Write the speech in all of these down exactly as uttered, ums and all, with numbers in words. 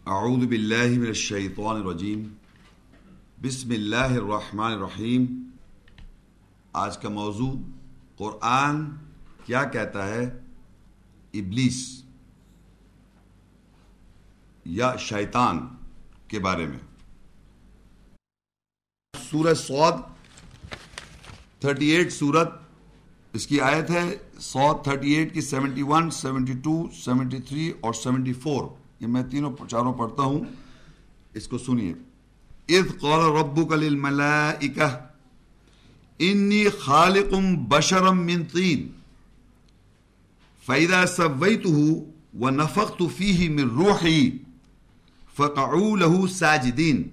اعوذ باللہ من الشیطان الرجیم بسم اللہ الرحمن الرحیم۔ آج کا موضوع قرآن کیا کہتا ہے ابلیس یا شیطان کے بارے میں۔ سورہ صاد اڑتیس سورت، اس کی آیت ہے صاد اڑتیس کی seventy one, seventy two, seventy three اور سیونٹی فور۔ یہ میں تینوں چاروں پڑھتا ہوں، اس کو سنیے۔ اذ قال ربک للملائکہ انی خالق بشرا من طین فاذا سویتہ ونفخت فیہ من روحی فقعوا له ساجدین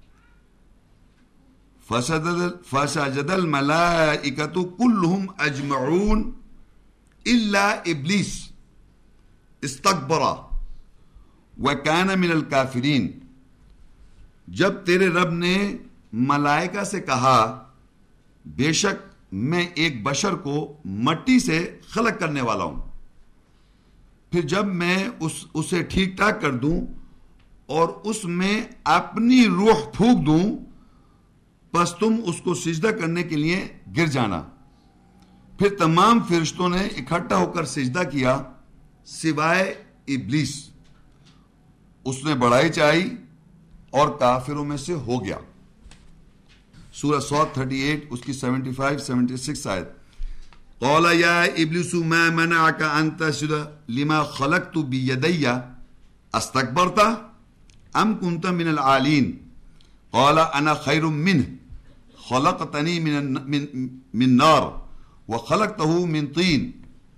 فسجد الملائکۃ کلہم اجمعون الا ابلیس استکبر وَكَانَ مِنَ الْكَافِرِينَ۔ جب تیرے رب نے ملائکہ سے کہا بے شک میں ایک بشر کو مٹی سے خلق کرنے والا ہوں، پھر جب میں اس اسے ٹھیک ٹھاک کر دوں اور اس میں اپنی روح پھونک دوں، پس تم اس کو سجدہ کرنے کے لیے گر جانا۔ پھر تمام فرشتوں نے اکٹھا ہو کر سجدہ کیا سوائے ابلیس، اس نے بڑائی چاہی اور کافروں میں سے ہو گیا۔ سورہ صاد اڑتیس اس کی سیونٹی فائیو سیونٹی سکس آیت۔ قال یا ابلیس ما منعک ان تسجد لما خلقت بیدی استکبرت ام کنت من العالین قال انا خیر منہ خلقتنی من من نار وخلقتہ من طین۔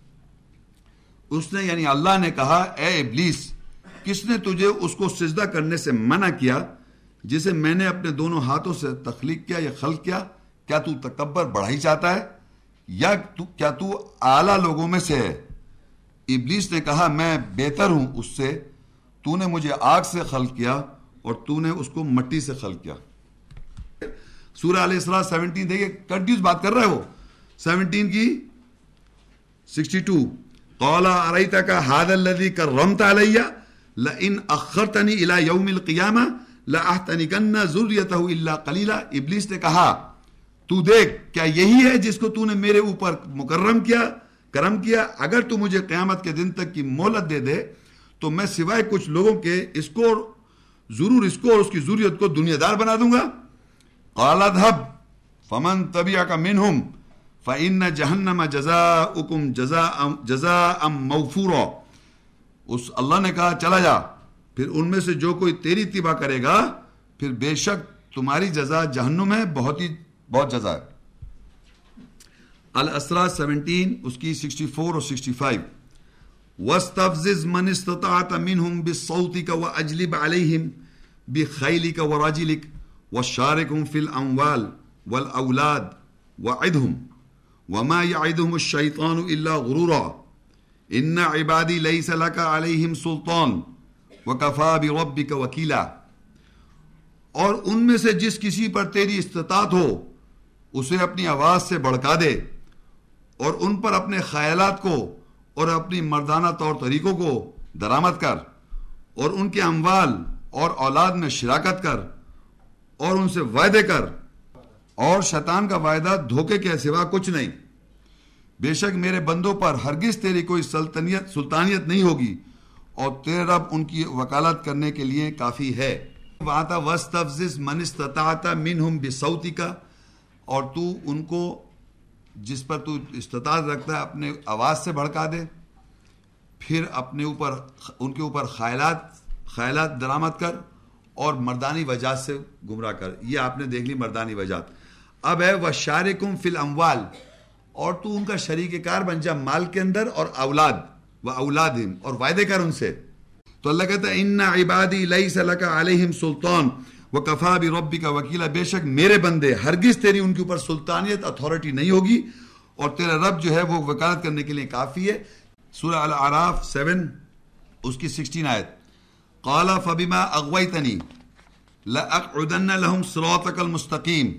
اس نے یعنی اللہ نے کہا اے ابلیس، کس نے تجھے اس کو سجدہ کرنے سے منع کیا جسے میں نے اپنے دونوں ہاتھوں سے تخلیق کیا یا خلق کیا؟ کیا تو تکبر بڑھائی چاہتا ہے یا تو کیا تو اعلیٰ لوگوں میں سے ہے؟ ابلیس نے کہا میں بہتر ہوں اس سے، تو نے مجھے آگ سے خلق کیا اور تو نے اس کو مٹی سے خلق کیا۔ سورہ الاسراء سیونٹین دیکھئے، کنٹینیوس بات کر رہا ہے وہ، سیونٹین کی سکسٹی ٹو۔ قال ارأیتک ھذا الذی کرمت علی لئن اخرتنی الی یوم القیامہ لاحتنکن ذریتہ الا قلیلا۔ ابلیس نے کہا تو دیکھ، کیا یہی ہے جس کو تو نے میرے اوپر مکرم کیا کرم کیا؟ اگر تو مجھے قیامت کے دن تک کی مہلت دے دے تو میں سوائے کچھ لوگوں کے اس کو ضرور اس کو اور اس کی ذریت کو دنیا دار بنا دوں گا۔ قال اذهب فمن تبعك منهم فإن جہنم جزاؤکم جزاء جزاء موفورا۔ اس اللہ نے کہا چلا جا، پھر ان میں سے جو کوئی تیری اتباع کرے گا پھر بے شک تمہاری جزا جہنم ہے، بہت ہی بہت جزا ہے۔ الاسراء سیونٹین اس کی سکسٹی فور اور سکسٹی فائیو۔ وَاسْتَفْزِزْ مَنِ اسْتَطَعْتَ مِنْهُمْ بِصَوْتِكَ وَأَجْلِبْ عَلَيْهِمْ بِخَيْلِكَ وَرَجِلِكَ وَشَارِكْهُمْ فِي الْأَمْوَالِ وَالْأَوْلَادِ وَعِدْهُمْ وَمَا يَعِدُهُمُ الشَّيْطَانُ إِلَّا غُرُورًا ان عبادی لیس لک علیہم سلطان وکفی بربک وکیلا۔ اور ان میں سے جس کسی پر تیری استطاعت ہو اسے اپنی آواز سے بھڑکا دے اور ان پر اپنے خیالات کو اور اپنی مردانہ طور طریقوں کو درآمد کر اور ان کے اموال اور اولاد میں شراکت کر اور ان سے وعدے کر، اور شیطان کا وعدہ دھوکے کے سوا کچھ نہیں۔ بے شک میرے بندوں پر ہرگز تیری کوئی سلطنیت سلطانیت نہیں ہوگی اور تیرے رب ان کی وکالت کرنے کے لیے کافی ہے۔ وہاں تھا وَاسْتَفْزِزْ مَنِ اسْتَطَعْتَ مِنْهُمْ بِصَوْتِكَ، اور تو ان کو جس پر تو استطاعت رکھتا ہے اپنے آواز سے بھڑکا دے، پھر اپنے اوپر ان کے اوپر خیالات خیالات درآمد کر اور مردانی وجات سے گمراہ کر۔ یہ آپ نے دیکھ لی مردانی وجات۔ اب ہے وَشَارِكُمْ فِي الْأَمْوَالِ، اور تو ان کا شریک کار بن جا مال کے اندر اور اولاد و اولادہم، اور وعدے کر ان سے۔ تو اللہ کہتا ہے ان عبادی لیس لک علیہم سلطان وکفی بربک وکیلا، بے شک میرے بندے ہرگز تیری ان کے اوپر سلطانیت اتھارٹی نہیں ہوگی اور تیرا رب جو ہے وہ وکالت کرنے کے لیے کافی ہے۔ سورہ الاعراف سیون اس کی سکسٹین آیت۔ قال فبما اغویتنی لأقعدن لهم صراطک المستقیم،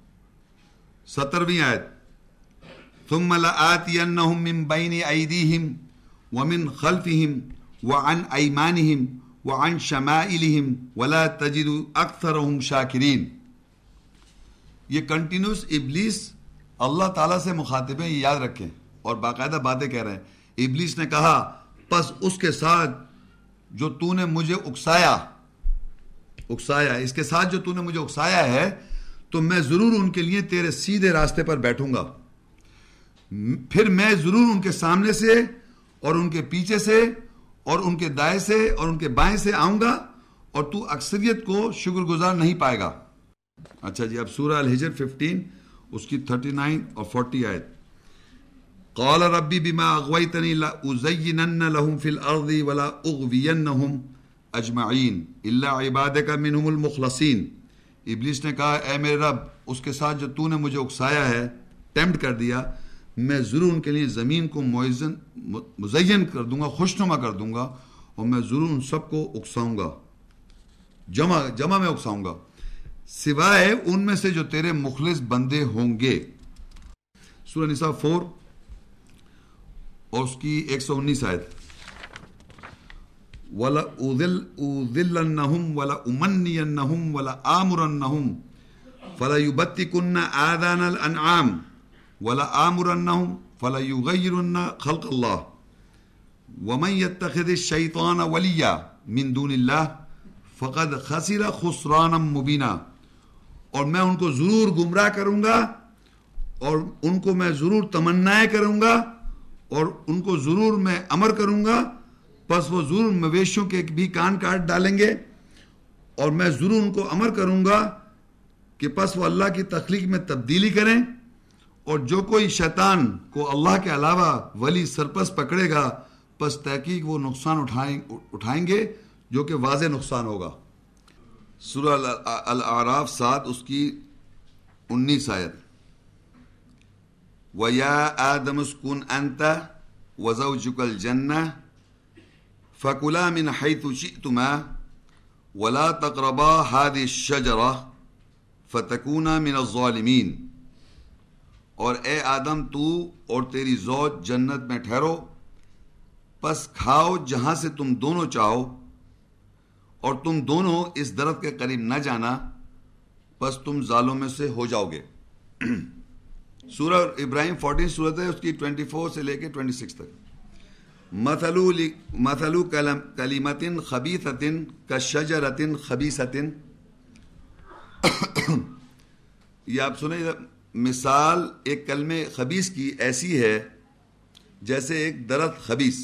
سترویں آیت۔ ثم لآتینہم من بین ایدیہم ومن خلفہم وعن ایمانہم وعن شمائلهم ولا تجد اکثرهم شاکرین. یہ کنٹینیوس ابلیس اللہ تعالیٰ سے مخاطب ہیں، یہ یاد رکھیں، اور باقاعدہ باتیں کہہ رہے ہیں. ابلیس نے کہا پس اس کے ساتھ جو تو نے مجھے اکسایا اکسایا اس کے ساتھ جو تو نے مجھے اکسایا ہے تو میں ضرور ان کے لیے تیرے سیدھے راستے پر بیٹھوں گا، پھر میں ضرور ان کے سامنے سے اور ان کے پیچھے سے اور ان کے دائیں سے اور ان کے بائیں سے آؤں گا، اور تو اکثریت کو شکر گزار نہیں پائے گا. اچھا جی، اب سورہ الحجر ففٹین اس کی تھرٹی نائن اور فورٹی آیت. قال ربی بما اغویتنی لأزینن لهم فی الارض ولا اغوینہم اجمعین الا عبادک منہم المخلصین. ابلیس نے کہا اے میرے رب، اس کے ساتھ جو تو نے مجھے اکسایا ہے، ٹیمپٹ کر دیا، میں ضرور ان کے لیے زمین کو موزن مزین کر دوں گا، خوشنما کر دوں گا، اور میں ضرور ان سب کو اکساؤں گا، جمع جمع میں اکساؤں گا، سوائے ان میں سے جو تیرے مخلص بندے ہوں گے. سورہ نساء فور اور اس کی ایک سو انیس آیت. وَلَا أُذِلَّنَّهُمْ وَلَا أُمَنِّيَنَّهُمْ وَلَا آمُرَنَّهُمْ فَلَا يُبَتِّكُنَّ آذَانَ الْأَنْعَامِ وَلَا آمُرَنَّهُمْ فَلَا يُغَيِّرُنَّ خَلْقَ اللَّهِ وَمَنْ يَتَّخِذِ الشَّيْطَانَ وَلِيًّا مِنْ دُونِ اللَّهِ فَقَدْ خَسِرَ خُسْرَانًا مُبِينًا. اور میں ان کو ضرور گمراہ کروں گا، اور ان کو میں ضرور تمنائیں کروں گا، اور ان کو ضرور میں امر کروں گا، پس وہ ضرور مویشیوں کے بھی کان کاٹ ڈالیں گے، اور میں ضرور ان کو امر کروں گا کہ پس وہ اللہ کی تخلیق میں تبدیلی کریں، اور جو کوئی شیطان کو اللہ کے علاوہ ولی سرپرست پکڑے گا پس تحقیق وہ نقصان اٹھائیں اٹھائیں گے جو کہ واضح نقصان ہوگا. سورہ الاعراف سات اس کی انیس آیت. وَيَا آدَمُ اسْكُنْ أَنْتَ وَزَوْجُكَ الْجَنَّةَ فَكُلَا مِنْ حَيْثُ شِئْتُمَا وَلَا تَقْرَبَا هَذِهِ الشَّجَرَةَ فَتَكُونَا مِنَ الظَّالِمِينَ. اور اے آدم، تو اور تیری زوج جنت میں ٹھہرو، پس کھاؤ جہاں سے تم دونوں چاہو، اور تم دونوں اس درخت کے قریب نہ جانا، پس تم ظالموں میں سے ہو جاؤ گے. سورہ ابراہیم فورٹین سورت ہے، اس کی ٹوینٹی فور سے لے کے ٹوینٹی سکس تک. مثلو مثلو کلمۃ خبیثۃ کشجرۃ خبیثۃ. یہ آپ سنیں، مثال ایک کلمے خبیث کی ایسی ہے جیسے ایک درخت خبیث.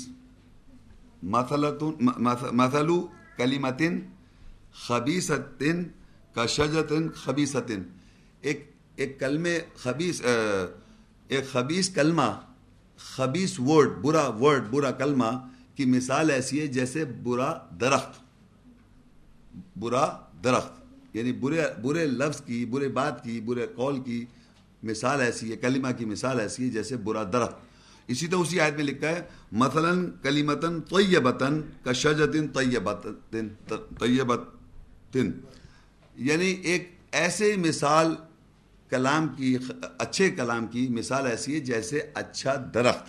مثلو کلمۃ خبیثۃ کشجرۃ خبیثۃ. ایک ایک کلمے خبیث ایک خبیث کلمہ، خبیث ورڈ، برا ورڈ، برا کلمہ کی مثال ایسی ہے جیسے برا درخت. برا درخت یعنی برے برے لفظ کی، برے بات کی، برے قول کی مثال ایسی ہے، کلمہ کی مثال ایسی ہے جیسے برا درخت. اسی طرح اسی آیت میں لکھا ہے مثلاً کلمتاً طیبتاً کشجرۃ طیبتاً طیبتاً، یعنی ایک ایسے مثال کلام کی، اچھے کلام کی مثال ایسی ہے جیسے اچھا درخت.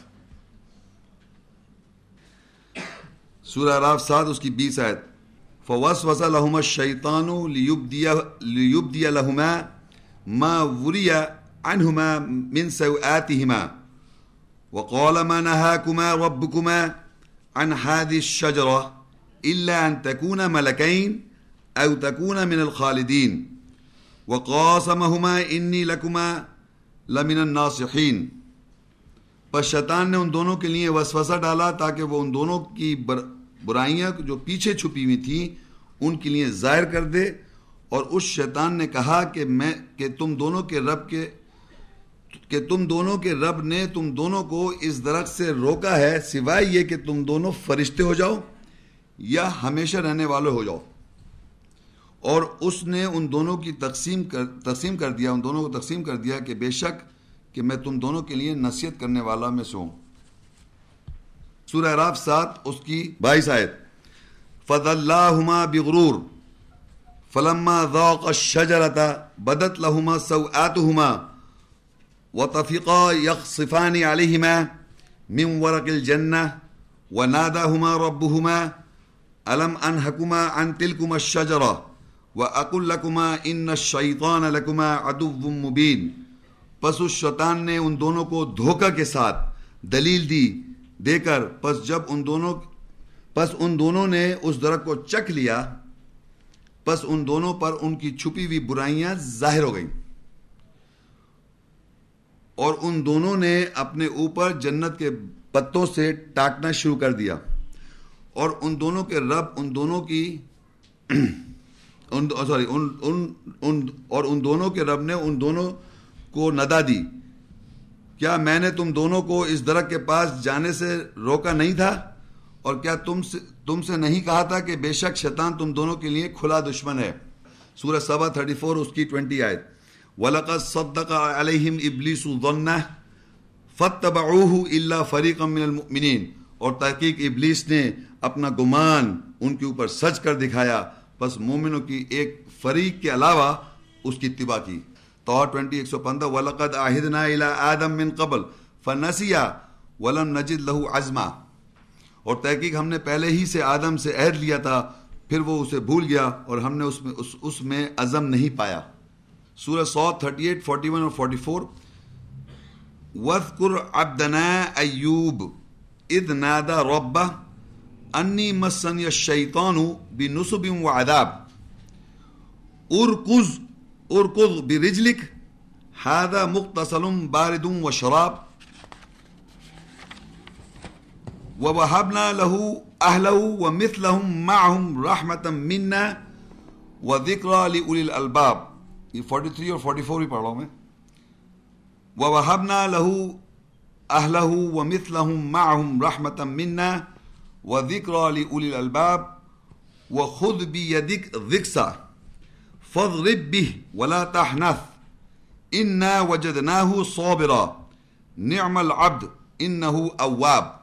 سورہ اعراف سات اس کی بیس آیت. فوسوس لهما الشیطان لیبدی لهما ما وری عنهما من سوآتهما وقال ما نهاكما ربكما عن هذه الشجرة إلا أن تكونا ملكين أو تكونا من الخالدين وقاسمهما إني لكما لمن الناصحين. پس شیطان نے ان دونوں کے لیے وسوسہ ڈالا تاکہ وہ ان دونوں کی برائیاں جو پیچھے چھپی ہوئی تھیں ان کے لیے ظاہر کر دے. اور اس شیطان نے کہا کہ میں کہ تم دونوں کے رب کے کہ تم دونوں کے رب نے تم دونوں کو اس درخت سے روکا ہے سوائے یہ کہ تم دونوں فرشتے ہو جاؤ یا ہمیشہ رہنے والے ہو جاؤ. اور اس نے ان دونوں کی تقسیم کر تقسیم کر دیا ان دونوں کو تقسیم کر دیا کہ بے شک کہ میں تم دونوں کے لیے نصیحت کرنے والا میں سے ہوں. سورہ اعراف سات اس کی بائیس آیت. فَذَلَّاهُمَا بِغُرُورٍ فَلَمَّا ذَاقَا الشَّجَرَةَ بَدَتْ لَهُمَا سَوْآتُهُمَا وَطَفِقَا يَخْصِفَانِ عَلَيْهِمَا مِنْ وَرَقِ الْجَنَّةِ وَنَادَاهُمَا رَبُّهُمَا الم انہکما عن تلکما الشجرہ واقل لکما ان الشیطان لکما عدو مبین. پس اس شیطان نے ان دونوں کو دھوکہ کے ساتھ دلیل دی دے کر پس جب ان دونوں پس ان دونوں نے اس درخت کو چکھ لیا پس ان دونوں پر ان کی چھپی ہوئی برائیاں ظاہر ہو گئیں اور ان دونوں نے اپنے اوپر جنت کے پتوں سے ٹاکنا شروع کر دیا اور ان دونوں کے رب ان دونوں کی ان سوری ان ان ان اور ان دونوں کے رب نے ان دونوں کو ندا دی. کیا میں نے تم دونوں کو اس درخت کے پاس جانے سے روکا نہیں تھا اور کیا تم سے تم سے نہیں کہا تھا کہ بے شک شیطان تم دونوں کے لیے کھلا دشمن ہے. سورہ سبا چوتیس اس کی بیس آیت. وَلَقَدْ صَدَّقَ عَلَيْهِمْ إِبْلِيسُ ظَنَّهُ فَاتَّبَعُوهُ إِلَّا فَرِيقًا مِّنَ الْمُؤْمِنِينَ. اور تحقیق ابلیس نے اپنا گمان ان کے اوپر سچ کر دکھایا بس مومنوں کی ایک فریق کے علاوہ اس کی اتباع کی. طہ بیس ایک سو پندرہ. وَلَقَدْ عَهِدْنَا إِلَىٰ آدَمَ مِن قَبْلُ فَنَسِيَ وَلَمْ نَجِدْ لَهُ عَزْمًا. اور تحقیق ہم نے پہلے ہی سے آدم سے عہد لیا تھا پھر وہ اسے بھول گیا اور ہم نے اس میں اس, اس میں عزم نہیں پایا. سورہ صاد اڑتیس، اکتالیس اور چوالیس. وَاذْكُرْ عَبْدَنَا أَيُّوبَ إِذْ نَادَى رَبَّهُ أَنِّي مَسَّنِيَ الشَّيْطَانُ بِنُصْبٍ وَعَذَابٍ ارْكُضْ ارْكُضْ بِرِجْلِكَ هَذَا مُغْتَسَلٌ بَارِدٌ وَشَرَابٌ وَوَهَبْنَا لَهُ أَهْلَهُ وَمِثْلَهُمْ مَعَهُمْ رَحْمَةً مِنَّا وَذِكْرَىٰ لِأُولِي الْأَلْبَابِ. یہ تینتالیس اور چوالیس بھی پڑھ رہا ہوں میں. وَوَهَبْنَا لَهُ أَهْلَهُ وَمِثْلَهُمْ مَعَهُمْ رَحْمَةً مِنَّا وَذِكْرَىٰ لِأُولِي الْأَلْبَابِ. وَخُذْ بِيَدِكَ ضِغْثًا فَاضْرِب بِهِ وَلَا تَحْنَثْ إِنَّا وَجَدْنَاهُ صَابِرًا نِعْمَ الْعَبْدُ إِنَّهُ أَوَّابٌ.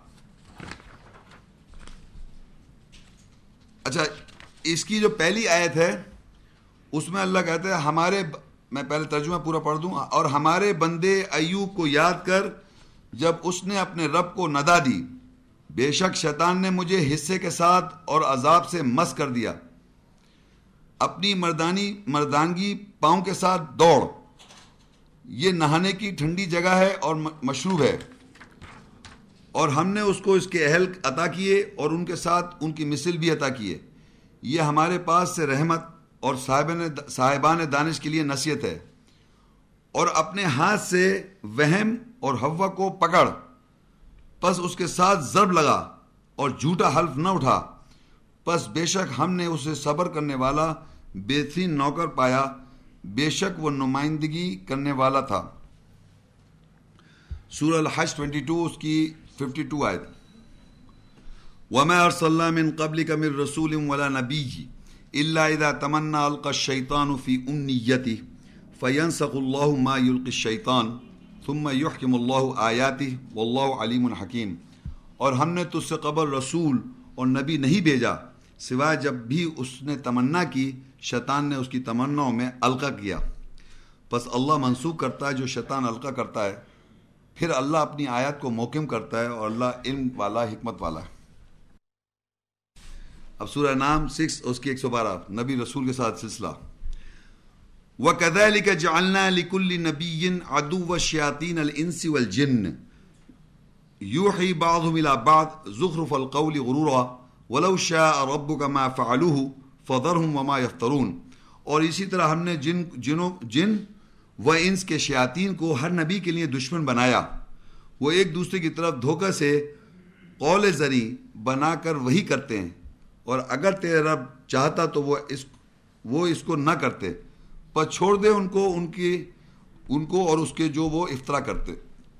اچھا، اس کی جو پہلی آیت ہے اس میں اللہ کہتا ہے ہمارے میں پہلے ترجمہ پورا پڑھ دوں. اور ہمارے بندے ایوب کو یاد کر جب اس نے اپنے رب کو ندا دی بے شک شیطان نے مجھے حصے کے ساتھ اور عذاب سے مس کر دیا. اپنی مردانی مردانگی پاؤں کے ساتھ دوڑ. یہ نہانے کی ٹھنڈی جگہ ہے اور مشروب ہے اور ہم نے اس کو اس کے اہل عطا کیے اور ان کے ساتھ ان کی مثل بھی عطا کیے. یہ ہمارے پاس سے رحمت اور صاحبان صاحبان دانش کے لیے نصیحت ہے. اور اپنے ہاتھ سے وہم اور حوا کو پکڑ پس اس کے ساتھ ضرب لگا اور جھوٹا حلف نہ اٹھا پس بے شک ہم نے اسے صبر کرنے والا بہترین نوکر پایا بے شک وہ نمائندگی کرنے والا تھا. سورہ الحج بائیس اس کی باون آیت. وَمَا أَرْسَلْنَا مِن قَبْلِكَ مِن رَّسُولٍ وَلَا نَبِيٍّ إِلَّا إِذَا تَمَنَّىٰ أَلْقَى الشَّيْطَانُ فِي أُمْنِيَّتِهِ فَيَنسَخُ اللَّهُ مَا يُلْقِي الشَّيْطَانُ ثُمَّ يُحْكِمُ اللَّهُ آيَاتِهِ وَاللَّهُ عَلِيمٌ حَكِيمٌ. اور ہم نے تجھ سے قبل رسول اور نبی نہیں بھیجا سوائے جب بھی اس نے تمنا کی شیطان نے اس کی تمناؤں میں القا کیا پس اللہ منسوخ کرتا ہے جو شیطان القا کرتا ہے پھر اللہ اپنی آیات کو محکم کرتا ہے اور اللہ علم والا حکمت والا ہے. اب سورہ نام سکس اس کی ایک سو بارہ نبی رسول کے ساتھ سلسلہ. وَكَذَلِكَ جَعَلْنَا لِكُلِّ نَبِيٍّ عَدُوًّا شَيَاطِينَ الْإِنسِ وَالْجِنِّ يُوحِي بَعْضُهُمْ إِلَىٰ بَعْضٍ زُخْرُفَ الْقَوْلِ غُرُورًا وَلَوْ شَاءَ رَبُّكَ مَا فَعَلُوهُ فَذَرْهُمْ وَمَا يَفْتَرُونَ. اور اسی طرح ہم نے جن جنوں جن و انس کے شیاطین کو ہر نبی کے لیے دشمن بنایا. وہ ایک دوسرے کی طرف دھوکہ سے قول زری بنا کر وہی کرتے ہیں اور اگر تیرے رب چاہتا تو وہ اس وہ اس کو نہ کرتے پر چھوڑ دے ان کو ان کی ان کو اور اس کے جو وہ افطرا کرتے.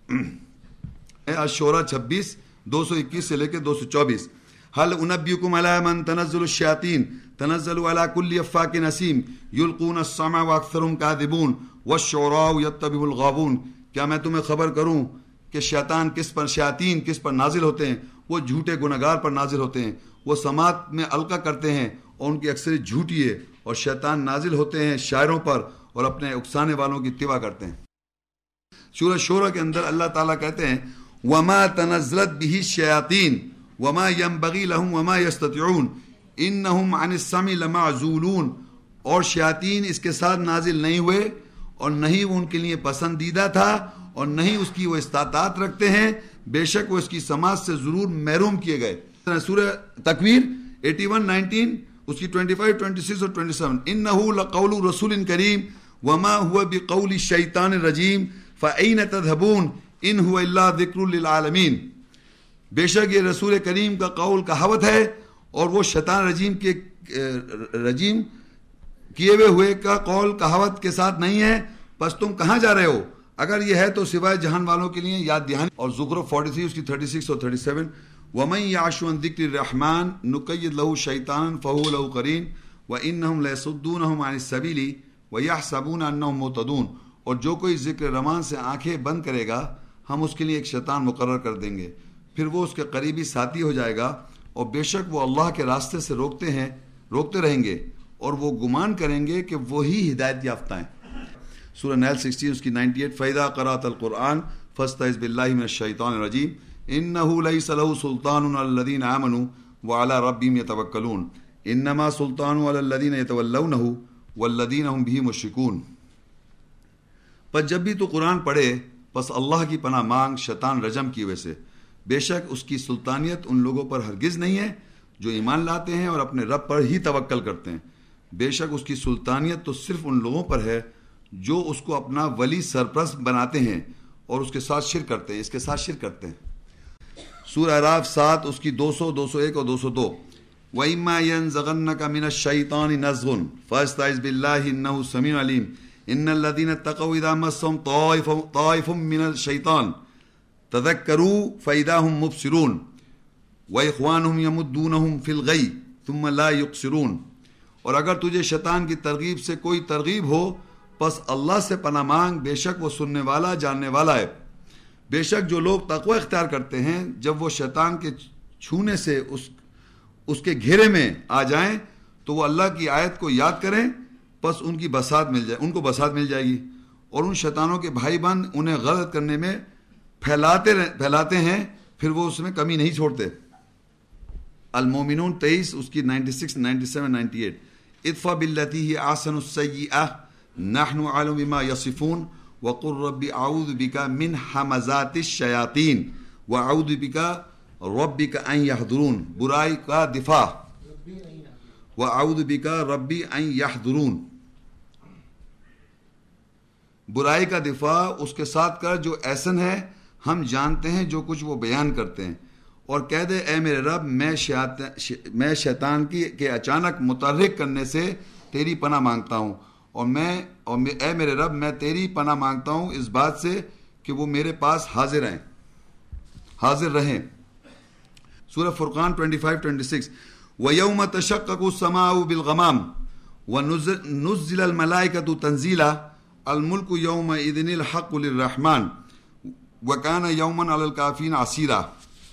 الشورى چھبیس دو سو اکیس سے لے کے دو سو چوبیس. هل انبئكم على من تنزل الشياطين تنزل على كل افاك نسيم يلقون السمع واكثرهم كاذبون والشعراء يتبعهم الغاوون. کیا میں تمہیں خبر کروں کہ شیطان کس پر شیاطین کس پر نازل ہوتے ہیں؟ وہ جھوٹے گناہگار پر نازل ہوتے ہیں. وہ سماعت میں القا کرتے ہیں اور ان کی اکثریت جھوٹی ہے اور شیطان نازل ہوتے ہیں شاعروں پر اور اپنے اکسانے والوں کی اتباع کرتے ہیں. سورہ شورى کے اندر اللہ تعالیٰ کہتے ہیں وَمَا تَنَزَّلَتْ بِهِ الشَّيَاطِينُ وَمَا يَنبَغِي لَهُمْ وَمَا يَسْتَطِيعُونَ انہم عن السمع لمعزولون، اور شیاطین اس کے ساتھ نازل نہیں ہوئے اور نہیں وہ ان کے لیے پسندیدہ تھا اور نہیں اس کی وہ استطاعت رکھتے ہیں، بے شک وہ اس کی سماعت سے ضرور محروم کیے گئے۔ سورہ تکویر اٹھاسی انیس، اس کی پچیس، چھبیس اور سبیس، انہ لقول رسول کریم وما هو بقول الشیطان الرجیم فأین تذهبون ان هو الا ذکر للعالمین، بے شک یہ رسول کریم کا قول کہاوت ہے اور وہ شیطان رجیم کے رجیم کیے ہوئے ہوئے کا قول کہاوت کے ساتھ نہیں ہے، پس تم کہاں جا رہے ہو؟ اگر یہ ہے تو سوائے جہان والوں کے لیے یاد دہانی۔ اور زخرف تینتالیس اس کی چھتیس اور سینتیس، وَمَن يَعْشُ عَن ذِكْرِ الرَّحْمَنِ نُقَيِّضْ لَهُ شَيْطَانًا فَهُوَ لَهُ قَرِينٌ وَإِنَّهُمْ لَيَصُدُّونَهُمْ عَنِ السَّبِيلِ وَيَحْسَبُونَ أَنَّهُمْ مُهْتَدُونَ، اور جو کوئی ذکر رحمان سے آنکھیں بند کرے گا ہم اس کے لیے ایک شیطان مقرر کر دیں گے، پھر وہ اس کے قریبی ساتھی ہو جائے گا، اور بے شک وہ اللہ کے راستے سے روکتے ہیں روکتے رہیں گے اور وہ گمان کریں گے کہ وہی ہدایت یافتہ ہیں۔ سورہ نیل سکسٹی اس کی اٹھانوے، فَإِذَا قَرَأْتَ الْقُرْآنَ فَاسْتَعِذْ بِاللَّهِ مِنَ الشَّيْطَانِ الرَّجِيمِ إِنَّهُ لَيْسَ لَهُ سُلْطَانٌ عَلَى الَّذِينَ آمَنُوا وَعَلَى رَبِّهِمْ يَتَوَكَّلُونَ إِنَّمَا سُلْطَانُهُ عَلَى الَّذِينَ يَتَوَلَّوْنَهُ وَالَّذِينَ هُمْ بِهِ مُشْرِكُونَ۔ پس جب بھی تو قرآن پڑھے پس اللہ کی پناہ مانگ شیطان رجم کی وجہ سے، بے شک اس کی سلطانیت ان لوگوں پر ہرگز نہیں ہے جو ایمان لاتے ہیں اور اپنے رب پر ہی توکل کرتے ہیں، بے شک اس کی سلطانیت تو صرف ان لوگوں پر ہے جو اس کو اپنا ولی سرپرست بناتے ہیں اور اس کے ساتھ شرک کرتے ہیں اس کے ساتھ شرک کرتے ہیں۔ سورہ اعراف سات اس کی دو سو، دو سو ایک اور دو سو دو، وَإِمَّا يَنزَغَنَّكَ مِنَ الشَّيْطَانِ نَزْغٌ فَاسْتَعِذْ بِاللَّهِ إِنَّهُ سَمِيعٌ عَلِيمٌ إِنَّ الَّذِينَ اتَّقَوْا إِذَا مَسَّهُمْ طَائِفٌ طَائِفٌ مِّنَ الشَّيْطَانِ تَذَكَّرُوا فَإِذَا هُمْ مُبْصِرُونَ وَإِخْوَانُهُمْ يَمُدُّونَهُمْ فِي الْغَيِّ ثُمَّ لَا يُقْصِرُونَ، اور اگر تجھے شیطان کی ترغیب سے کوئی ترغیب ہو پس اللہ سے پناہ مانگ، بے شک وہ سننے والا جاننے والا ہے۔ بے شک جو لوگ تقوی اختیار کرتے ہیں جب وہ شیطان کے چھونے سے اس اس کے گھیرے میں آ جائیں تو وہ اللہ کی آیت کو یاد کریں، پس ان کی بساط مل جائے ان کو بساط مل جائے گی، اور ان شیطانوں کے بھائی بند انہیں غلط کرنے میں پھیلاتے پھیلاتے ہیں، پھر وہ اس میں کمی نہیں چھوڑتے۔ المومنون تیئیس اس کی ninety six, ninety seven, ninety eight, ادفع باللتی ہی احسن السیئہ نحن اعلم بما یصفون وقل رب اعوذ بک من حمزات الشیاطین واعوذ بک ربک ان یحضرون، برائی کا دفاع، واعوذ بک ربی ان یحضرون، برائی کا دفاع اس کے ساتھ کر جو احسن ہے، ہم جانتے ہیں جو کچھ وہ بیان کرتے ہیں، اور کہہ دے اے میرے رب میں شیطان میں شیطان کی کے اچانک متحرک کرنے سے تیری پناہ مانگتا ہوں، اور میں اور اے میرے رب میں تیری پناہ مانگتا ہوں اس بات سے کہ وہ میرے پاس حاضر ہیں حاضر رہیں۔ سورہ فرقان پچیس، چھبیس، وَيَوْمَ تَشَقَّقُ السَّمَاءُ بِالْغَمَامِ وَنُزِّلَ الْمَلَائِكَةُ تَنزِيلًا الْمُلْكُ يَوْمَئِذٍ الْحَقُّ لِلرَّحْمَنِ وَكَانَ يَوْمًا عَلَى الْكَافِرِينَ عَسِيرًا،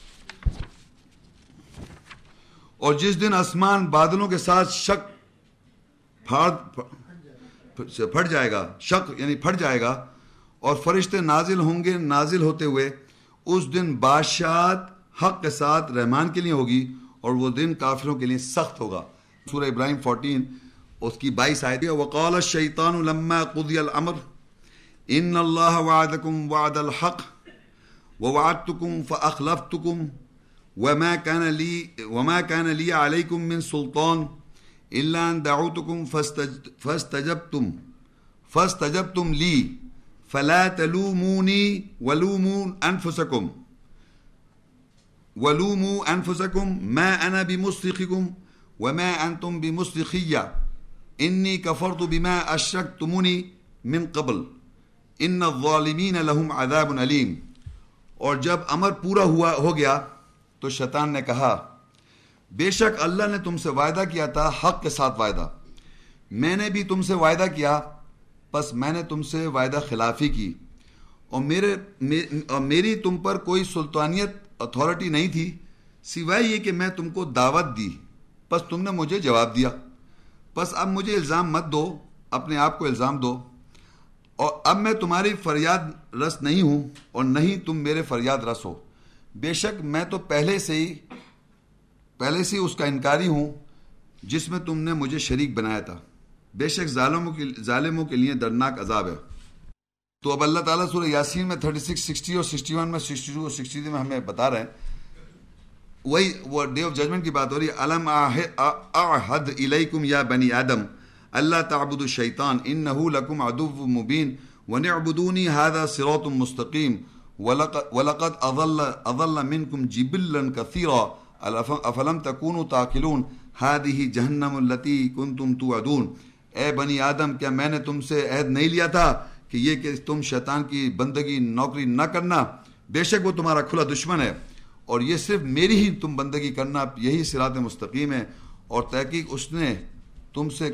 اور جس دن آسمان بادلوں کے ساتھ شک پھاڑ پھٹ جائے گا، شک یعنی پھٹ جائے گا، اور فرشتے نازل ہوں گے نازل ہوتے ہوئے، اس دن بادشاہت حق کے ساتھ رحمان کے لیے ہوگی اور وہ دن کافروں کے لیے سخت ہوگا۔ سورہ ابراہیم چودہ اس کی بائیس آیت ہے، وقال الشیطان لما قضی الامر ان اللہ وعدکم وعد الحق ووعدتکم فاخلفتکم وما كان لي وما كان لي عليكم من سلطان الا ان دعوتكم فاستجبتم فاستجبتم لي فلا تلوموني ولوموا انفسكم ولوموا انفسكم ما انا بمصرخكم وما انتم بمصرخي انی کفرت بما اشرکتمونی من قبل ان الظالمین لهم عذاب علیم۔ اور جب امر پورا ہوا ہو گیا تو شیطان نے کہا بے شک اللہ نے تم سے وعدہ کیا تھا حق کے ساتھ وعدہ، میں نے بھی تم سے وعدہ کیا، پس میں نے تم سے وعدہ خلافی کی، اور میرے اور میری تم پر کوئی سلطانیت اتھارٹی نہیں تھی سوائے یہ کہ میں تم کو دعوت دی، پس تم نے مجھے جواب دیا، بس اب مجھے الزام مت دو، اپنے آپ کو الزام دو، اور اب میں تمہاری فریاد رس نہیں ہوں اور نہیں تم میرے فریاد رس ہو، بے شک میں تو پہلے سے ہی پہلے سے اس کا انکاری ہوں، جس میں تم نے مجھے شریک بنایا تھا، بے شک ظالموں کے ظالموں کے لیے دردناک عذاب ہے۔ تو اب اللہ تعالیٰ سورہ یاسین میں چھتیس، ساٹھ اور اکسٹھ میں، باسٹھ اور ساٹھ میں ہمیں بتا رہے ہیں، وہی وہ ڈے آف ججمنٹ کی بات ہو رہی ہے۔ الم اعہد الیکم یا بنی آدم اللہ تعبدوا الشیطان انہ لکم عدو مبین ونعبدونی ھذا صراط مستقیم وَلَقَدْ أَضَلَّ أَضَلَّ مِنْكُمْ جِبِلًّا كَثِيرًا أَفَلَمْ تَكُونُوا تَعْقِلُونَ هَذِهِ جَهَنَّمُ الَّتِي كُنْتُمْ تُوعَدُونَ۔ اے بنی آدم، کیا میں نے تم سے عہد نہیں لیا تھا کہ یہ کہ تم شیطان کی بندگی نوکری نہ کرنا؟ بے شک وہ تمہارا کھلا دشمن ہے، اور یہ صرف میری ہی تم بندگی کرنا، یہی صراط مستقیم ہے۔ اور تحقیق اس نے تم سے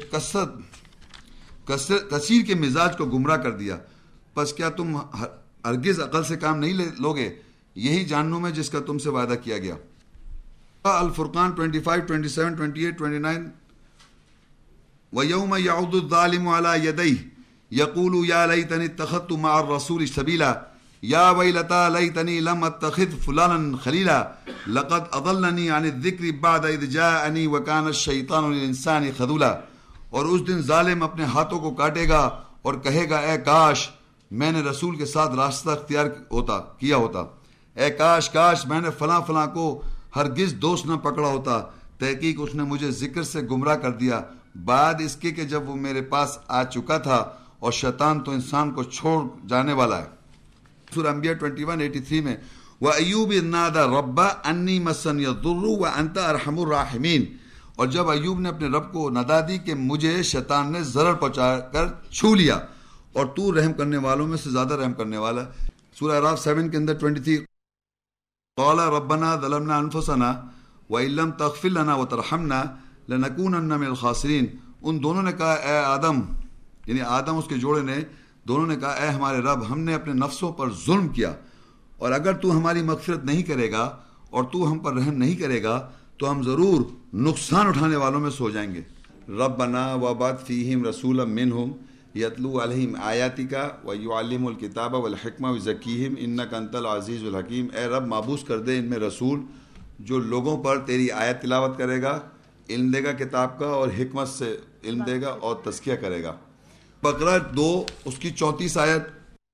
کثرت کثیر کے مزاج کو گمراہ کر دیا، پس کیا تم ہرگز عقل سے کام نہیں لوگے؟ یہی جہنم ہے جس کا تم سے وعدہ کیا گیا۔ الفرقان پچیس، ستائیس، اٹھائیس، انیس، وَيَوْمَ يَعُضُّ الظَّالِمُ عَلَى يَدَيْهِ يَقُولُ يَا لَيْتَنِي اتَّخَذْتُ مَعَ الرَّسُولِ سَبِيلًا يَا وَيْلَتَىٰ لَيْتَنِي لَمْ أَتَّخِذْ فُلَانًا خَلِيلًا لَقَدْ أَضَلَّنِي عَنِ الذِّكْرِ بَعْدَ إِذْ جَاءَنِي وَكَانَ الشَّيْطَانُ لِلْإِنسَانِ خَذُولًا۔ اور اس دن ظالم اپنے ہاتھوں کو کاٹے گا اور کہے گا، اے کاش میں نے رسول کے ساتھ راستہ اختیار ہوتا کیا ہوتا، اے کاش کاش میں نے فلاں فلاں کو ہرگز دوست نہ پکڑا ہوتا۔ تحقیق اس نے مجھے ذکر سے گمراہ کر دیا بعد اس کے کہ جب وہ میرے پاس آ چکا تھا، اور شیطان تو انسان کو چھوڑ جانے والا ہے۔ سورہ انبیاء اکیس، ترانوے میں وَأَيُّوبَ إِذْ نَادَىٰ رَبَّهُ أَنِّي مَسَّنِيَ الضُّرُّ وَأَنْتَ أَرْحَمُ الرَّاحِمِينَ۔ اور جب ایوب نے اپنے رب کو ندا دی کہ مجھے شیطان نے ضرر پہنچا کر چھو لیا، اور تو رحم کرنے والوں میں سے زیادہ رحم کرنے والا۔ سورہ اعراف سیون کے اندر تیئیس، قال ربنا ظلمنا انفسنا وان لم تغفر لنا وترحمنا لنکونن من الخاسرین۔ ان دونوں نے کہا، اے آدم، یعنی آدم اس کے جوڑے نے، دونوں نے کہا، اے ہمارے رب، ہم نے اپنے نفسوں پر ظلم کیا، اور اگر تو ہماری مغفرت نہیں کرے گا اور تو ہم پر رحم نہیں کرے گا تو ہم ضرور نقصان اٹھانے والوں میں سو جائیں گے۔ ربنا وابعث فیہم رسولا منہم یتلو علیہم آیاتک ویعلمہم الکتاب والحکمہ ویزکیہم انک انت العزیز الحکیم۔ اے رب، مابوس کر دے ان میں رسول جو لوگوں پر تیری آیت تلاوت کرے گا، علم دے گا کتاب کا، اور حکمت سے علم دے گا اور تزکیہ کرے گا۔ بقرہ دو اس کی چونتیس آیت۔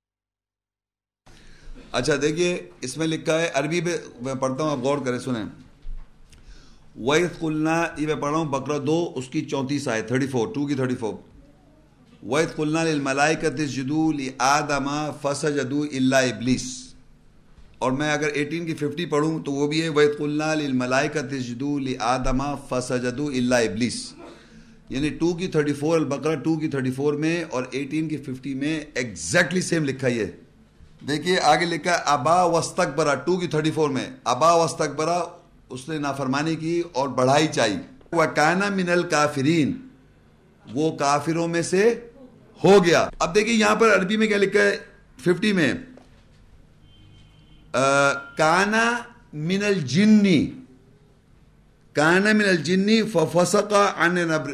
اچھا دیکھیے، اس میں لکھا ہے، عربی میں پڑھتا ہوں، آپ غور کریں، سنیں۔ وَإِذْ قُلْنَا، یہ میں پڑھ رہا ہوں بقرہ دو اس کی چونتیس آیت، تھرٹی فور ٹو کی تھرٹی فور۔ وَإِذْ قُلْنَا لِلْمَلَائِكَةِ اسْجُدُوا لِآدَمَ فَسَجَدُوا إِلَّا إِبْلِيسَ۔ اور میں اگر اٹھارہ کی پچاس پڑھوں تو وہ بھی ہے وَإِذْ قُلْنَا لِلْمَلَائِكَةِ اسْجُدُوا لِآدَمَ فَسَجَدُوا إِلَّا إِبْلِيسَ، یعنی ٹو کی تھرٹی فور، البقرہ ٹو کی تھرٹی فور میں اور اٹھارہ کی پچاس میں ایگزیکٹلی سیم لکھا ہے۔ دیکھیے آگے لکھا ہے ابا واستکبرا، ٹو کی تھرٹی فور میں ابا واستکبرا، اس نے نافرمانی کی اور بڑھائی چاہی۔ وَكَانَ مِنَ الْكَافِرِينَ، وہ کافروں میں سے ہو گیا۔ اب دیکھیے یہاں پر عربی میں کیا لکھا ہے، ففٹی میں کانا من الجنی، کانا من الجنی ففسق عن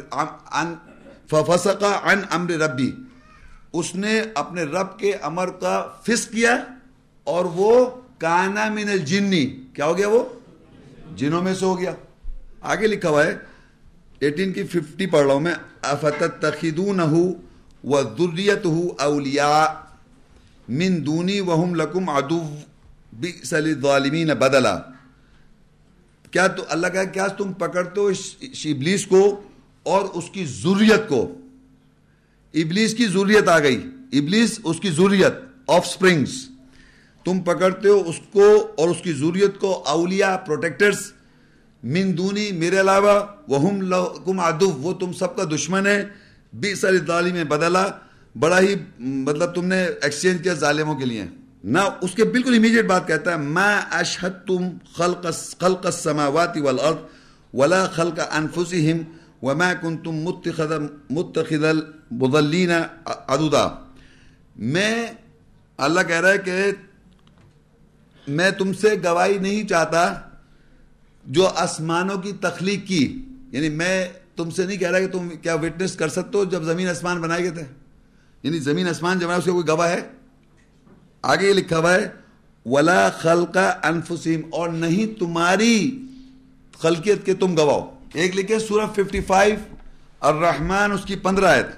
ففسق عن امر ربی، اس نے اپنے رب کے امر کا فسق کیا، اور وہ کانا من الجنی، کیا ہو گیا، وہ جنوں میں سے ہو گیا۔ آگے لکھا ہوا ہے اٹھارہ کی پچاس پڑھ رہا ہوں میں، افتتخذونہ وذریتہ اولیاء من دونی وہم لکم عدو بئس للظالمین بدلا۔ کیا تو اللہ کہا کیا تم پکڑتے ہو ابلیس کو اور اس کی ذریت کو؟ ابلیس کی ذریت آ گئی، ابلیس اس کی ذریت، آف سپرنگز، تم پکڑتے ہو اس کو اور اس کی ذریت کو اولیاء، پروٹیکٹرز، من دونی، میرے علاوہ، وہم لکم عدو، وہ تم سب کا دشمن ہے، بئس للظالمین بدلا، بڑا ہی مطلب تم نے ایکسچینج کیا ظالموں کے لیے نہ۔ اس کے بالکل امیجیٹ بات کہتا ہے ما اشہدتم خلق خلق السماوات والارض ولا خلق انفسہم وما کنتم متخذ متخذ المضلین عضدا۔ میں، اللہ کہہ رہا ہے کہ میں تم سے گواہی نہیں چاہتا جو آسمانوں کی تخلیق کی، یعنی میں تم سے نہیں کہہ رہا کہ تم کیا وٹنس کر سکتے ہو جب زمین آسمان بنائے گئے تھے، یعنی زمین آسمان جب بنائے اس کا کوئی گواہ ہے؟ آگے یہ لکھا ہوا ہے ولا خلق انفسہم، اور نہیں تمہاری خلقیت کے تم گواہ ہو۔ ایک لکھے سورہ ففٹی فائیو الرحمن اس کی پندرہ آیت,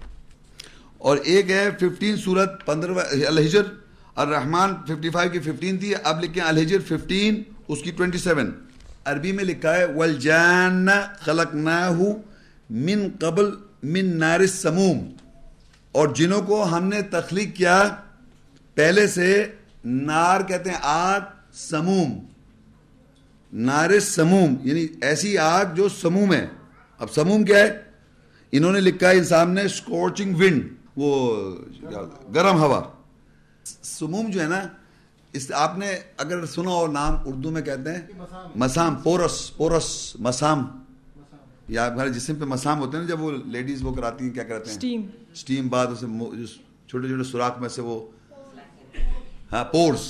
اور ایک ہے ففٹین سورت پندرہ الحجر, الرحمن ففٹی فائیو کی ففٹین تھی, اب لکھیں الحجر ففٹین اس کی ٹوینٹی سیون. عربی میں لکھا ہے والجان خلقناہ من قبل من نار السموم, اور جنوں کو ہم نے تخلیق کیا پہلے سے نار کہتے ہیں آگ, سموم, نار سموم یعنی ایسی آگ جو سموم ہے. اب سموم کیا ہے؟ انہوں نے لکھا ہے انسان نے اسکورچنگ ونڈ, وہ گرم ہوا. سموم جو ہے نا, اس آپ نے اگر سنا ہو نام, اردو میں کہتے ہیں مسام, پورس پورس مسام, یا ہمارے جسم پہ مسام ہوتے ہیں نا جب وہ لیڈیز وہ کراتی ہیں, کیا کہتے ہیں اسٹیم, اسٹیم بعد اسے چھوٹے چھوٹے سوراخ میں سے وہ, ہاں پورس.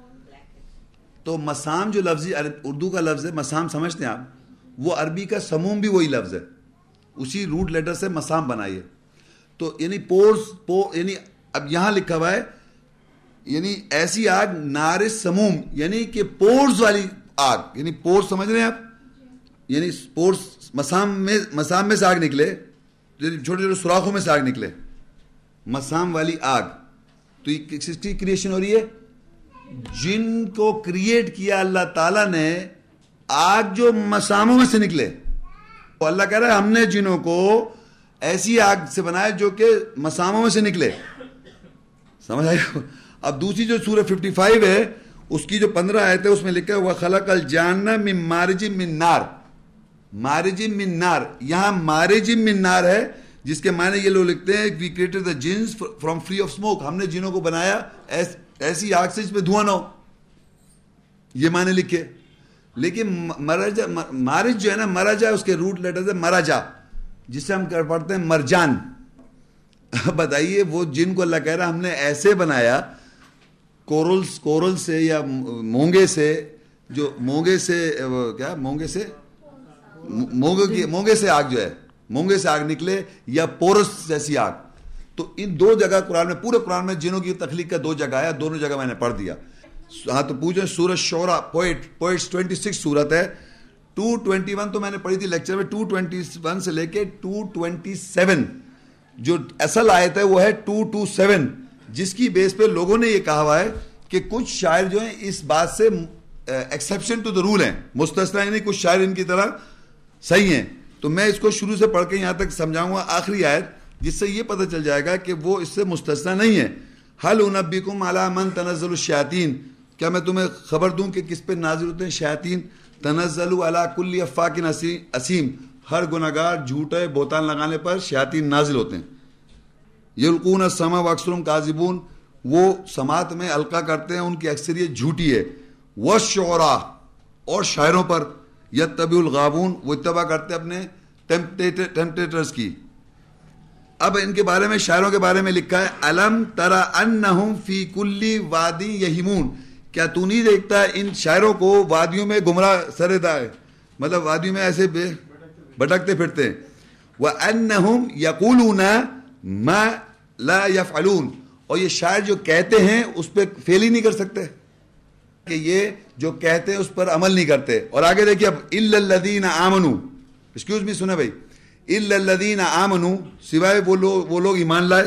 تو مسام جو لفظ اردو کا لفظ ہے مسام سمجھتے ہیں آپ, وہ عربی کا سموم بھی وہی لفظ ہے, اسی روٹ لیٹر سے مسام بنائیے. تو یعنی پورس پو یعنی اب یہاں لکھا ہوا ہے یعنی ایسی آگ نار سموم یعنی کہ پورس والی آگ, یعنی پورس سمجھ رہے ہیں آپ, یعنی پورس مسام میں, مسام میں سے آگ نکلے, چھوٹے چھوٹے سوراخوں میں سے آگ نکلے, مسام والی آگ. تو یہ کس کی کریشن ہو رہی ہے؟ جن کو کریٹ کیا اللہ تعالیٰ نے, آگ جو مساموں میں سے نکلے. تو اللہ کہہ رہا ہے ہم نے جنوں کو ایسی آگ سے بنایا جو کہ مساموں میں سے نکلے. سمجھ آئی؟ اب دوسری جو سورہ ففٹی فائیو ہے اس کی جو پندرہ آیت ہے اس میں لکھا ہے وَخَلَقَ الْجَانَّ مِن مَارِجٍ مِن نار, مارج من نار, یہاں مارج من نار ہے جس کے معنی یہ لوگ لکھتے ہیں وی کریٹڈ دی جنس فرام فری آف اسموک, ہم نے جنوں کو بنایا ایس, ایسی آگ سے جس پہ دھواں نہ ہو, یہ معنی لکھے. لیکن مرجا مارج جو ہے نا, مرجا اس کے روٹ لیٹر ہے مرجا, جس سے ہم کر پڑھتے ہیں مرجان. بتائیے وہ جن کو اللہ کہہ رہا ہم نے ایسے بنایا کورل کورل سے یا مونگے سے, جو مونگے سے کیا مونگے سے مونگے کی مونگے سے آگ جو ہے مونگے سے آگ نکلے یا پورس جیسی آگ. تو ان دو جگہ قرآن میں, پورے قرآن میں جنوں کی تخلیق کا دو جگہ آیا, دونوں جگہ میں نے پڑھ دیا. ہاں تو پوچھیں سورہ شعراء پوئٹ پوئٹس ٹوینٹی سکس سورت ہے, ٹو ٹوینٹی ون تو میں نے پڑھی تھی لیکچر میں, ٹو ٹوینٹی ون سے لے کے ٹو ٹوینٹی سیون جو اصل آیت ہے وہ ہے ٹو ٹو سیون, جس کی بیس پہ لوگوں نے یہ کہا ہوا ہے کہ کچھ شاعر جو ہیں اس بات سے ایکسیپشن ٹو دا رول ہیں, مستثنا نہیں, کچھ شاعر ان کی طرح صحیح ہیں. تو میں اس کو شروع سے پڑھ کے یہاں تک سمجھاؤں گا آخری آیت, جس سے یہ پتہ چل جائے گا کہ وہ اس سے مستثنا نہیں ہے. هل انبئکم علی من تنزل الشیاطین, کیا میں تمہیں خبر دوں کہ کس پہ نازل ہوتے ہیں شیاطین؟ تنزل علی کل افاک اسیم, ہر گناہگار جھوٹے بہتان لگانے پر شیاطین نازل ہوتے ہیں. یلقون السمع واکثرهم کاذبون, وہ سماعت میں القا کرتے ہیں ان کی اکثریت جھوٹی ہے. والشعراء, اور شاعروں پر, یتبع الغاوون, وہ اتباع کرتے اپنے ٹیمپٹیٹرز کی. اب ان کے بارے میں, شاعروں کے بارے میں لکھا ہے الم ترى انہم فی کل وادی یہیمون, کیا تو نہیں دیکھتا ان شاعروں کو وادیوں میں گمراہ سردا ہے, مطلب وادیوں میں ایسے بے بھٹکتے پھرتے ہیں. وانہم یقولون ما لا یفعلون, اور یہ شاعر جو کہتے ہیں اس پہ فیل ہی نہیں کر سکتے, کہ یہ جو کہتے ہیں اس پر عمل نہیں کرتے. اور آگے دیکھیے اب الا الذین آمنوا, ایکسکیوز می سنیں بھائی, الا الذین آمنوا, سوائے وہ لوگ وہ لوگ ایمان لائے,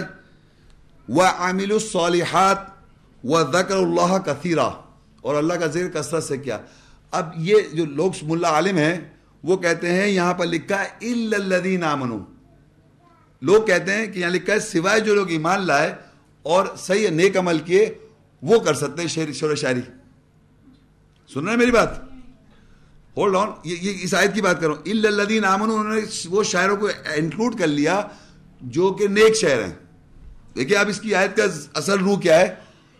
وعملوا الصالحات وذکروا اللہ کثیرا, اور اللہ کا ذکر کثرت سے کیا. اب یہ جو لوگ ملا عالم ہیں وہ کہتے ہیں یہاں پر لکھا ہے الا الذین آمنوا, لوگ کہتے ہیں کہ یہاں لکھا ہے سوائے جو لوگ ایمان لائے اور صحیح نیک عمل کیے وہ کر سکتے ہیں شعر شعر و شاعری. سن رہے ہیں میری بات؟ ہولڈ آن, یہ اس آیت کی بات کروں. الا الذین آمنوا, انہوں نے وہ شاعروں کو انکلوڈ کر لیا جو کہ نیک شاعر ہیں. دیکھیے اب اس کی آیت کا اصل روح کیا ہے.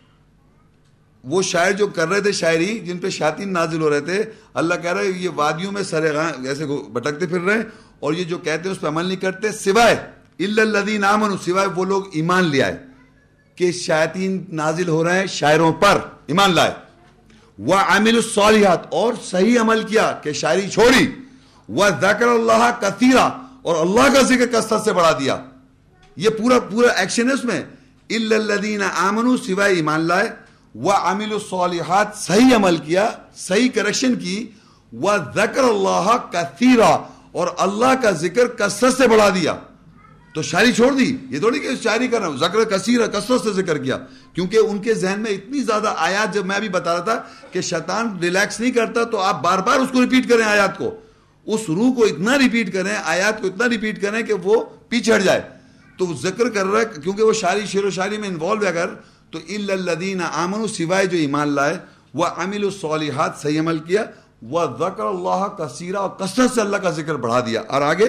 وہ شاعر جو کر رہے تھے شاعری, جن پہ شیاطین نازل ہو رہے تھے, اللہ کہہ رہا ہے یہ وادیوں میں سرے ایسے بھٹکتے پھر رہے ہیں, اور یہ جو کہتے ہیں اس پہ عمل نہیں کرتے, سوائے الا الذین آمنوا, سوائے وہ لوگ ایمان لے آئے کہ شیاطین نازل ہو رہے ہیں شاعروں پر, ایمان لائے. وعملوا الصالحات, اور صحیح عمل کیا کہ شاعری چھوڑی. وذکر اللہ کثیرا, اور اللہ کا ذکر کثرت سے بڑھا دیا. یہ پورا پورا ایکشن ہے اس میں. الا الذین آمنوا, سوائے ایمان لائے. وعملوا الصالحات, صحیح عمل کیا, صحیح کریکشن کی. وذکر اللہ کثیرا, اور اللہ کا ذکر کثرت سے بڑھا دیا تو شاعری چھوڑ دی. یہ تھوڑی کہ شاعری کر رہا ہوں, ذکر کثیر کثرت سے ذکر کیا, کیونکہ ان کے ذہن میں اتنی زیادہ آیات, جب میں بھی بتا رہا تھا کہ شیطان ریلیکس نہیں کرتا تو آپ بار بار اس کو ریپیٹ کریں, آیات کو, اس روح کو اتنا ریپیٹ کریں, آیات کو اتنا ریپیٹ کریں کہ وہ پیچھے ہٹ جائے. تو وہ ذکر کر رہا ہے کیونکہ وہ شاعری شعر و شاعری میں انوالو ہے اگر, تو الا الذین آمنوا, سوائے جو ایمان لائے, وعملوا الصالحات, صحیح عمل کیا, وذکر اللہ کثیرا, اور کثرت سے اللہ کا ذکر بڑھا دیا. اور آگے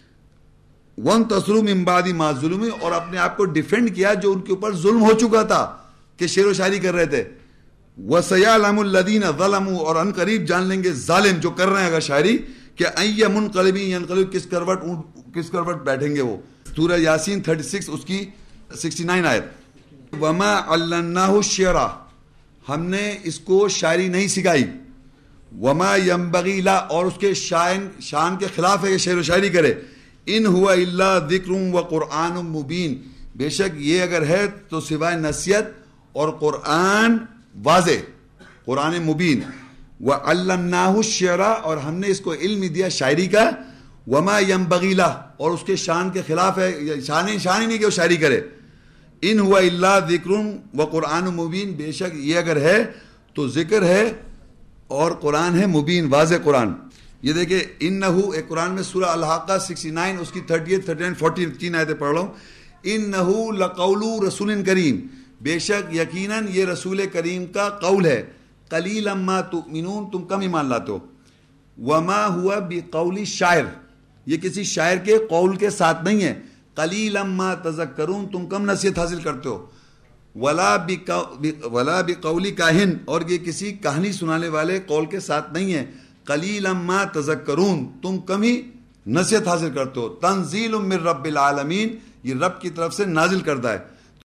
وانتصروا من بعد ما ظلموا, اور اپنے آپ کو ڈیفینڈ کیا جو ان کے اوپر ظلم ہو چکا تھا کہ شعر و شاعری کر رہے تھے. وسيعلم الذين ظلموا, اور ان قریب جان لیں گے ظالم جو کر رہے ہیں اگر شاعری کہ اي منقلب ينقلب, کس کروٹ کس کروٹ بیٹھیں گے وہ. سورہ یاسین چھتیس اس کی انسٹھ آیت. وما علمناه الشعر, ہم نے اس کو شاعری نہیں سکھائی. وما ينبغي له, اور اس کے شان شان کے خلاف ہے کہ شعر و شاعری کرے. ان هو الا ذکر وقرآن مبین, بے شک یہ اگر ہے تو سوائے نصیحت اور قرآن واضح, قرآن مبین. وعلمناه الشعر, اور ہم نے اس کو علم دیا شاعری کا. وما ينبغي له, اور اس کے شان کے خلاف ہے, شان شان ہی نہیں کہ وہ شاعری کرے. ان هو الا ذکر وقرآن مبین, بے شک یہ اگر ہے تو ذکر ہے اور قرآن ہے مبین, واضح قرآن. یہ دیکھیں انہو, ایک قرآن میں سورہ الحاقہ اکسٹھ اس کی تھرٹی تھرٹی نائن فورٹی تین آیتیں پڑھ رہا ہوں. انہو لقول رسول کریم, بے شک یقیناً یہ رسول کریم کا قول ہے. قلیلا ما تؤمنون, تم کم ایمان لاتے ہو. وما ہوا بقول شاعر, یہ کسی شاعر کے قول کے ساتھ نہیں ہے. قلیلا ما تذکرون, تم کم نصیحت حاصل کرتے ہو. ولا ولا بقول کاہن, اور یہ کسی کہانی سنانے والے قول کے ساتھ نہیں ہے. قلیلا ما تذکرون, تم کم ہی نصیحت حاصل کرتے ہو. تنزیل من رب العالمین, یہ رب کی طرف سے نازل کردہ ہے.